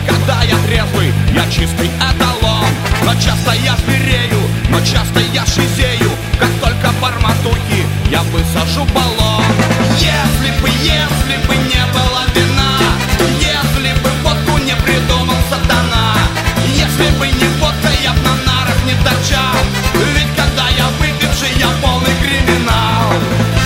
когда я трезвый, я чистый эталон. Но часто я зверею, но часто я шизею. Как только барматухи, я высажу баллон. Если бы не было вина, если бы водку не придумал сатана, если бы не водка, я б на нарах не торчал. Ведь когда я выпивший, я полный криминал.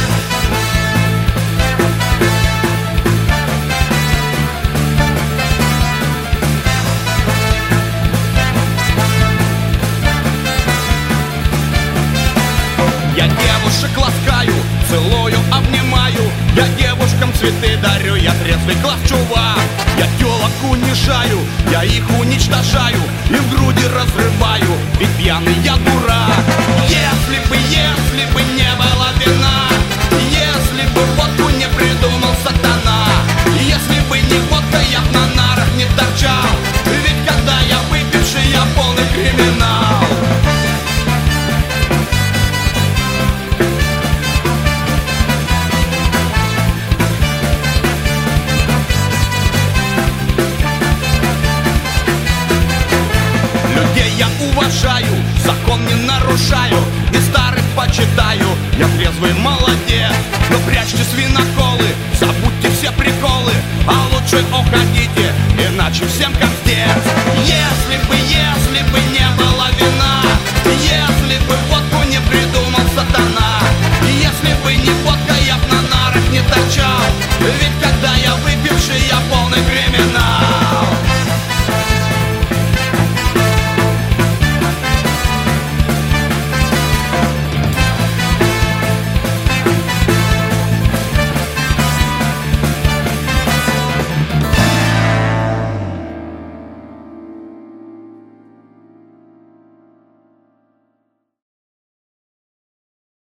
Я девушек ласкаю, целую, обнимаю. Я девушкам цветы дарю, я трезвый класс чувак. Я тёлок унижаю, я их уничтожаю, и в груди разрываю, ведь пьяный я дурак. Если бы не было вина, если бы водку не придумал сатана, если бы не водка, я б на нарах не торчал. Ведь когда я выпивший, я полный криминал. Людей я уважаю, закон не нарушаю.